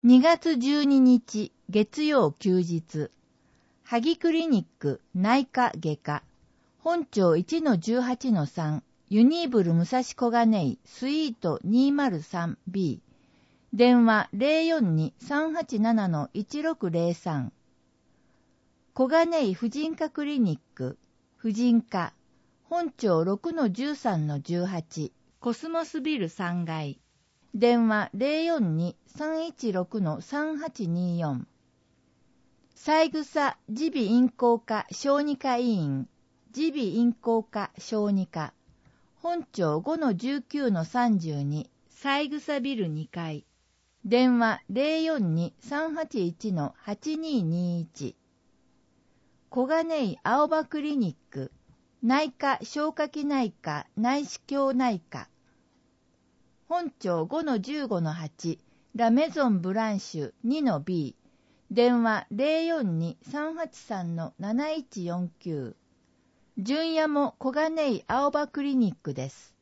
2月12日月曜休日、萩クリニック内科外科、本庁 1-18-3、ユニーブル武蔵小金井スイート 203B、電話 042-387-1603。小金井婦人科クリニック、婦人科、本庁 6-13-18、コスモスビル3階。電話 042-316-3824。三枝耳鼻咽喉科小児科医院、耳鼻咽喉科小児科、本庁 5-19-32、三枝ビル2階。電話 042-381-8221。小金井青葉クリニック、内科消化器内科内視鏡内科。本庁 5-15-8、ラメゾンブランシュ 2-B、電話 042-383-7149。純也も小金井青葉クリニックです。